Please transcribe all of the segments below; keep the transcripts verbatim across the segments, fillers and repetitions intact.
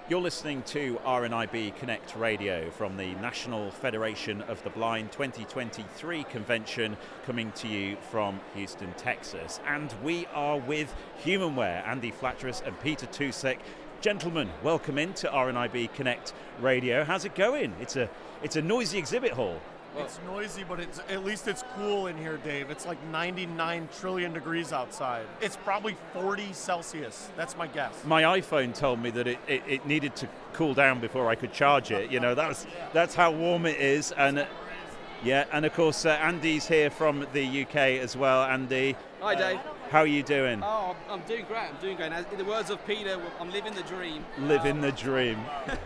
You're listening to R N I B Connect Radio from the National Federation of the Blind twenty twenty-three convention, coming to you from Houston, Texas. And we are with Humanware, Andy Flatteris and Peter Tusek. Gentlemen, welcome into R N I B Connect Radio. How's it going? It's a it's a noisy exhibit hall. Well, it's noisy, but it's at least it's cool in here, Dave. It's like ninety-nine trillion degrees outside. It's probably forty Celsius. That's my guess. My iPhone told me that it, it, it needed to cool down before I could charge it. You know, that's that's how warm it is. And uh, yeah, and of course uh, Andy's here from the U K as well. Andy, hi Dave. Uh, how are you doing? Oh, I'm doing great. I'm doing great. As in the words of Peter, I'm living the dream. Living um, the dream.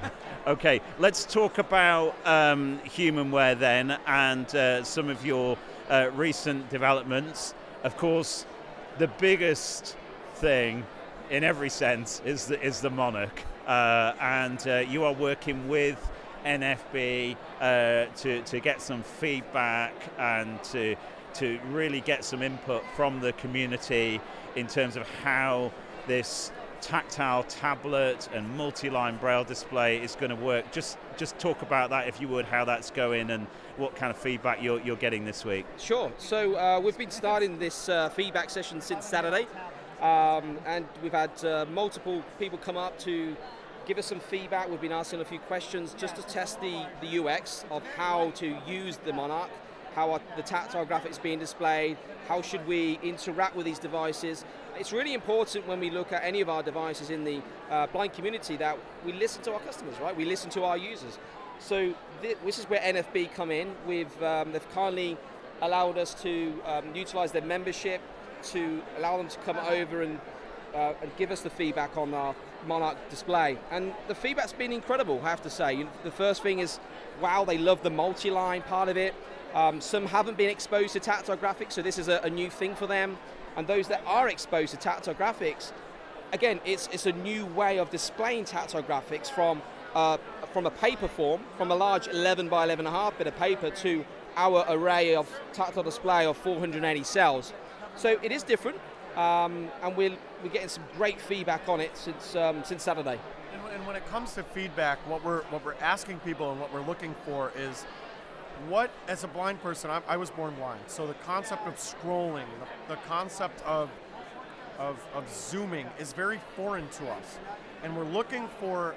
Okay, let's talk about um, Humanware then, and uh, some of your uh, recent developments. Of course, the biggest thing, in every sense, is the, is the Monarch, uh, and uh, you are working with N F B uh, to to get some feedback and to to really get some input from the community in terms of how this tactile tablet and multi-line braille display is going to work. Just just talk about that, if you would, how that's going and what kind of feedback you're, you're getting this week. Sure. So uh, we've been starting this uh, feedback session since Saturday, um, and we've had uh, multiple people come up to give us some feedback. We've been asking a few questions just to test the, the U X of how to use the Monarch, how are the tactile graphics being displayed, how should we interact with these devices. It's really important when we look at any of our devices in the uh, blind community that we listen to our customers, right? We listen to our users. So th- this is where N F B come in. We've, um, they've kindly allowed us to um, utilize their membership to allow them to come over and, uh, and give us the feedback on our Monarch display. And the feedback's been incredible, I have to say. You know, the first thing is, wow, they love the multi-line part of it. Um, some haven't been exposed to tactile graphics, so this is a, a new thing for them. And those that are exposed to tactile graphics, again, it's it's a new way of displaying tactile graphics from uh, from a paper form, from a large eleven by eleven and a half bit of paper to our array of tactile display of four hundred eighty cells. So it is different, um, and we're we're getting some great feedback on it since um, since Saturday. And, and when it comes to feedback, what we're what we're asking people and what we're looking for is, what, as a blind person, I, I was born blind, so the concept of scrolling, the, the concept of, of of zooming is very foreign to us. And we're looking for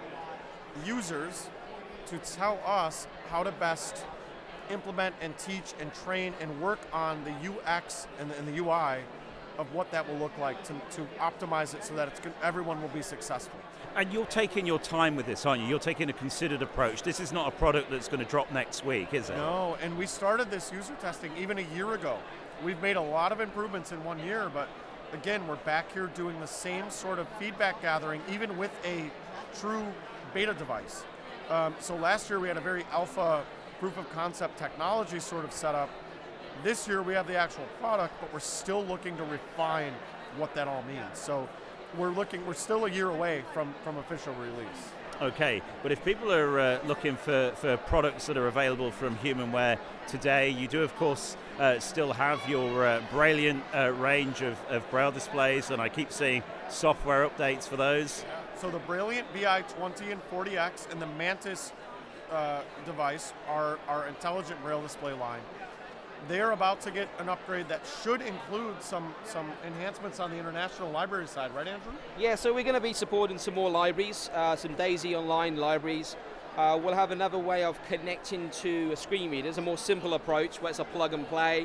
users to tell us how to best implement and teach and train and work on the U X and the, and the U I of what that will look like to, to optimize it so that it's good, everyone will be successful. And you're taking your time with this, aren't you? You're taking a considered approach. This is not a product that's going to drop next week, is it? No, and we started this user testing even a year ago. We've made a lot of improvements in one year, but again, we're back here doing the same sort of feedback gathering, even with a true beta device. Um, so last year we had a very alpha proof of concept technology sort of setup. This year we have the actual product, but we're still looking to refine what that all means. So we're looking, we're still a year away from, from official release. Okay, but if people are uh, looking for, for products that are available from Humanware today, you do of course uh, still have your uh, Brailliant uh, range of, of braille displays, and I keep seeing software updates for those. Yeah. So the Brailliant B I twenty and forty X and the Mantis uh, device are our intelligent braille display line. They're about to get an upgrade that should include some, some enhancements on the international library side, right, Andrew? Yeah, so we're going to be supporting some more libraries, uh, some DAISY online libraries. Uh, we'll have another way of connecting to screen readers, a more simple approach where it's a plug and play.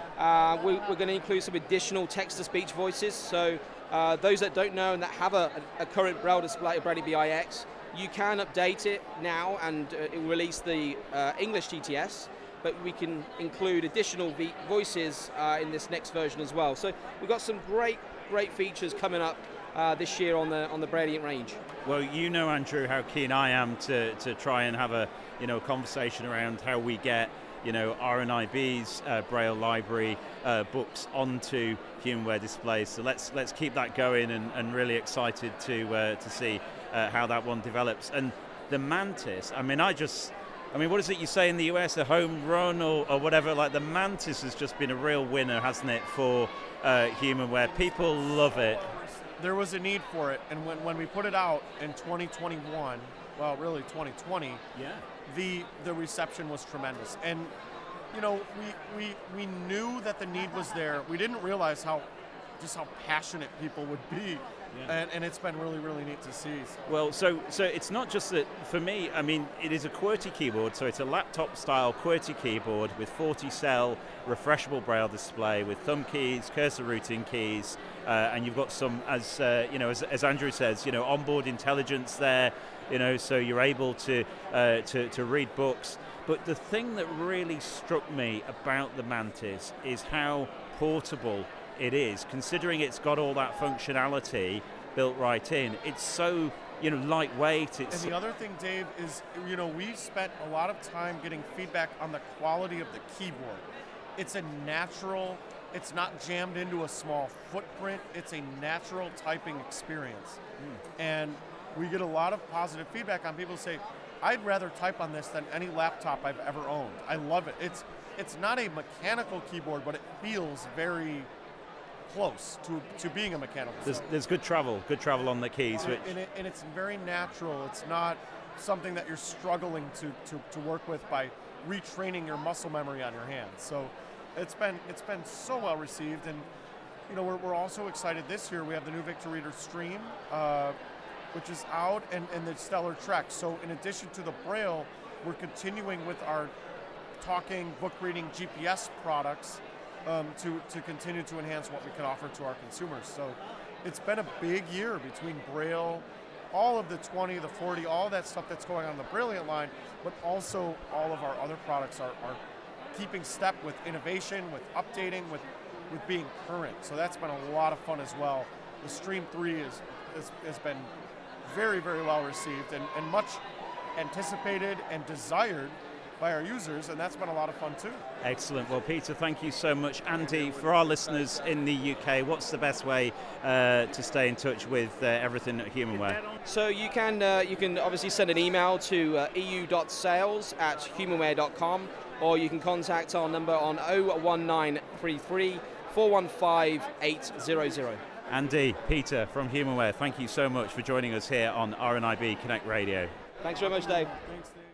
Uh, we, we're going to include some additional text-to-speech voices, so uh, those that don't know and that have a, a current braille display, a Braille B I X, you can update it now and uh, it will release the uh, English T T S. But we can include additional v- voices uh, in this next version as well. So we've got some great, great features coming up uh, this year on the on the Brailliant range. Well, you know, Andrew, how keen I am to, to try and have a you know conversation around how we get you know R N I B's uh, Braille library uh, books onto Humanware displays. So let's let's keep that going, and, and really excited to uh, to see uh, how that one develops. And the Mantis, I mean, I just. I mean, what is it you say in the U S, a home run or, or whatever? Like the Mantis has just been a real winner, hasn't it, for uh, Humanware? People love it. there was a need for it, and when, when we put it out in twenty twenty-one, well, really twenty twenty, Yeah. the the reception was tremendous. And you know, we we we knew that the need was there. We didn't realize how just how passionate people would be. Yeah. And, and it's been really, really neat to see. Well, so so it's not just that, for me, I mean, it is a QWERTY keyboard, so it's a laptop-style QWERTY keyboard with forty cell refreshable braille display with thumb keys, cursor routing keys, uh, and you've got some, as uh, you know, as, as Andrew says, you know, onboard intelligence there, you know, so you're able to, uh, to, to read books. But the thing that really struck me about the Mantis is how portable it is, considering it's got all that functionality built right in. It's so, you know, lightweight. It's and the other thing, Dave, is, you know, we spent a lot of time getting feedback on the quality of the keyboard. It's a natural, it's not jammed into a small footprint, it's a natural typing experience. Mm. And we get a lot of positive feedback on people who say, I'd rather type on this than any laptop I've ever owned. I love it. It's it's not a mechanical keyboard, but it feels very close to, to being a mechanical. There's, there's good travel, good travel on the keys. And, which and, it, and it's very natural. It's not something that you're struggling to, to, to work with by retraining your muscle memory on your hands. So it's been it's been so well received. And you know, we're, we're also excited this year. We have the new Victor Reader Stream, uh, which is out, and, and the Stellar Trek. So in addition to the Braille, we're continuing with our talking, book reading, G P S products um, to, to continue to enhance what we can offer to our consumers. So it's been a big year between Braille, all of the twenty, the forty, all that stuff that's going on in the Brilliant line, but also all of our other products are, are keeping step with innovation, with updating, with, with being current. So that's been a lot of fun as well. The Stream three is, is, has been very, very well received and, and much anticipated and desired by our users, and that's been a lot of fun too. Excellent. Well, Peter, thank you so much. Andy, for our listeners in the U K, what's the best way uh, to stay in touch with uh, everything at Humanware? So you can uh, you can obviously send an email to uh, e u dot sales at humanware dot com, or you can contact our number on oh one nine three three, four one five, eight hundred. Andy, Peter from Humanware, thank you so much for joining us here on R N I B Connect Radio. Thanks very much, Dave. Thanks, Dave.